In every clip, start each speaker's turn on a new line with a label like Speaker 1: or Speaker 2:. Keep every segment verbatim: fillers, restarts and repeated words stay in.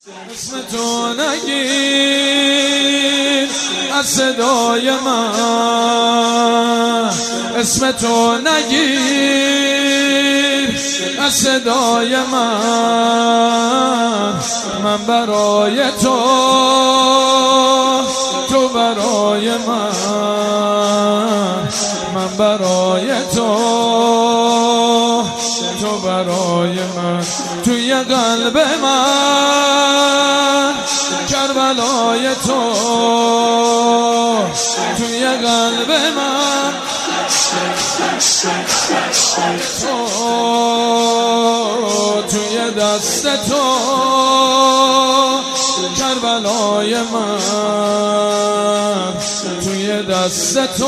Speaker 1: اسم تو نگیر از صدای من، اسم تو نگیر از صدای من. من برای تو، تو برای من. من برای تو، تو برای من. توی قلب من کربلای تو، توی قلب من تو، توی دست تو کربلای من، توی دست تو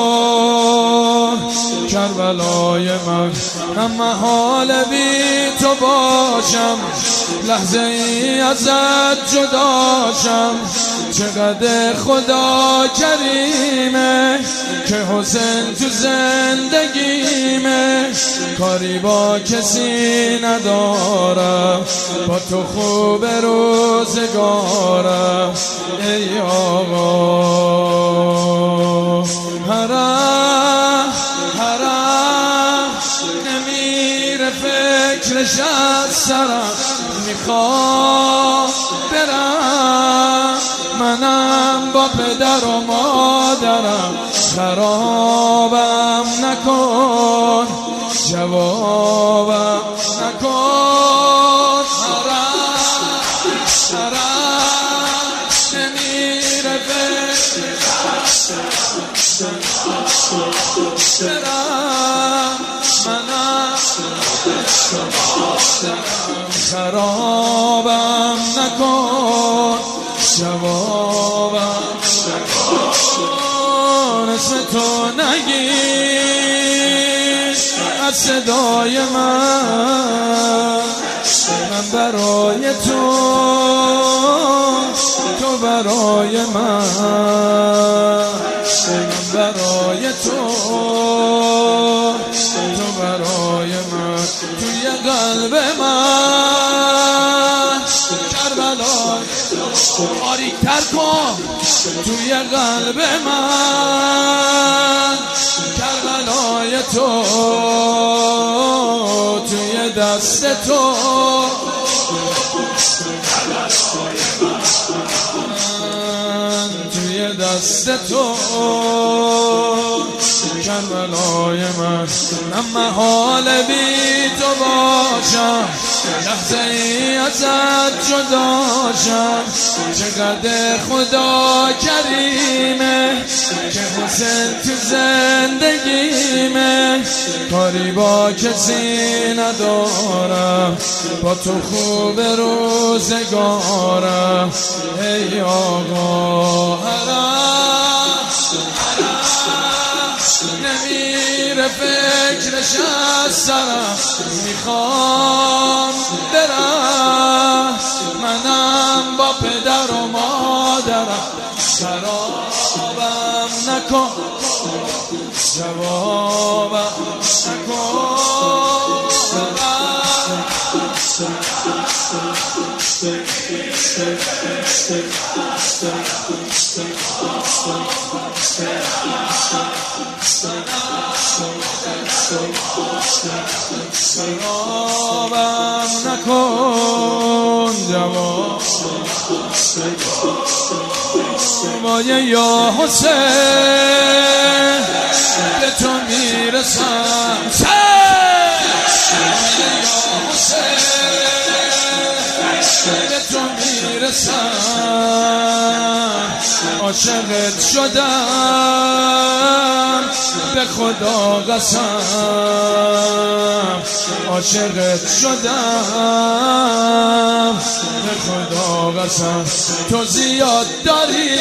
Speaker 1: کربلای من. من محال بی تو باشم، لحظه ای ازت جداشم. چقدر خدا کریمه که حسین تو زندگیمه. کاری با کسی ندارم، با تو خوب روزگارم. ای آقا حرم حرم نمیره فکرش از سرم. میخوام برم منم با پدر و مادرم. خرابم نکن جوابم نکن. حرم حرم نمیره فکرش برم منم خرابم نکن جوابم نکن. اسم تو نگیر از صدای من. من برای تو، تو برای من. من برای تو، تو برای من. توی قلب من کربلای باریک‌تر کن. توی قلب من کربلای تو، توی دست تو توی دست تو کربلای من. من محال بی تو باشم، لحظه ای ازت جداشم. چقدر خدا کریمه که حسین تو زندگیمه. کاری با کسی ندارم، با تو خوب روزگارم. ای آقا حرم نمیره فکرش از سرم. میخوام برم منم با پدر و مادرم. خرابم نکن جوابم نکن. خرابم نکن جواب مایه یا حسین به تو میرسم. مایه یا حسین به تو میرسم. عاشقت شدم به خدا قسم. عاشقت شدم به خدا قسم. تو زیاد داری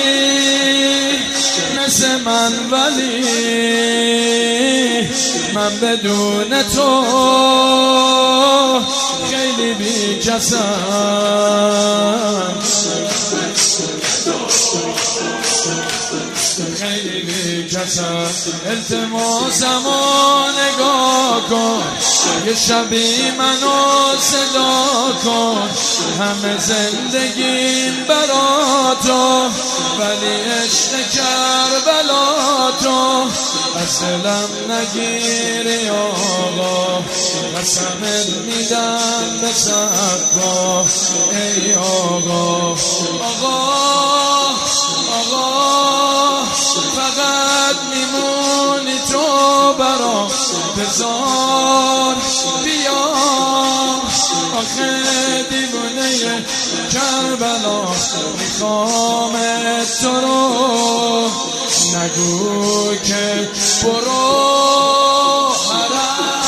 Speaker 1: مثل من، ولی من بدون تو خیلی بی کسم. خیلی بی کسم التماسمو نگاه کن یه شبی منو صدا کن همه زندگیم برا تو ولی عشق کربلا تو از دلم نگیری آقا قسمت میدم به صدقا ای آقا آقا آقا فقط میمونی تو برام بذار بیا آخه دیوونه کربلا میخوام تو رو نگو که برو حرم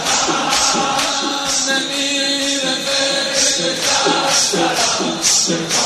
Speaker 1: نمیره به دست